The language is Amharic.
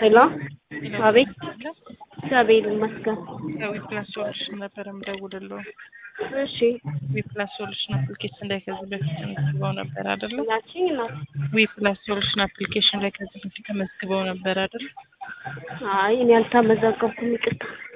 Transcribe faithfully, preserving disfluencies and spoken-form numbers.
ሄሎ ሄሎ አቤት አለ እግዚአብሔር ይመስገን። ዊፕላስ ሶሉሽን ነበር የምደውልልዎ። እሺ ዊፕላስ ሶሉሽን አፕሊኬሽን ላይ ከዚህ በፊት ተመዝግበው ነበር አይደል? ያቺኝ ናት። ዊፕላስ ሶሉሽን አፕሊኬሽን ላይ ከዚህ በፊት ተመዝግበው ነበር አይደል? አይ እኔ አልተመዘገብኩም፣ ይቅርታ።